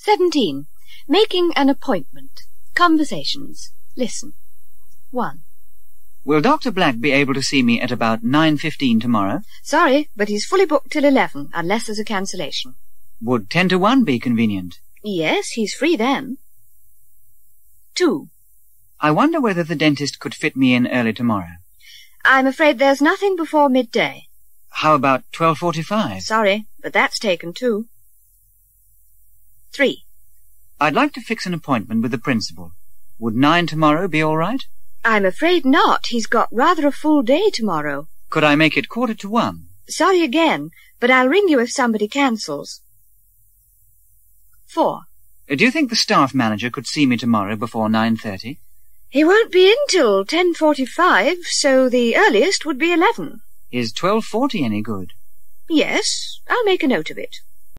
17. Making an appointment. Conversations. Listen. 1. Will Dr. Black be able to see me at about 9:15 tomorrow? Sorry, but he's fully booked till 11, unless there's a cancellation. Would 10 to 1 be convenient? Yes, he's free then. 2. I wonder whether the dentist could fit me in early tomorrow. I'm afraid there's nothing before midday. How about 12:45? Sorry, but that's taken too. 3. I'd like to fix an appointment with the principal. Would 9 tomorrow be all right? I'm afraid not. He's got rather a full day tomorrow. Could I make it 1:45? Sorry again, but I'll ring you if somebody cancels. 4. Do you think the staff manager could see me tomorrow before 9:30? He won't be in till 10:45, so the earliest would be 11. Is 12:40 any good? Yes, I'll make a note of it.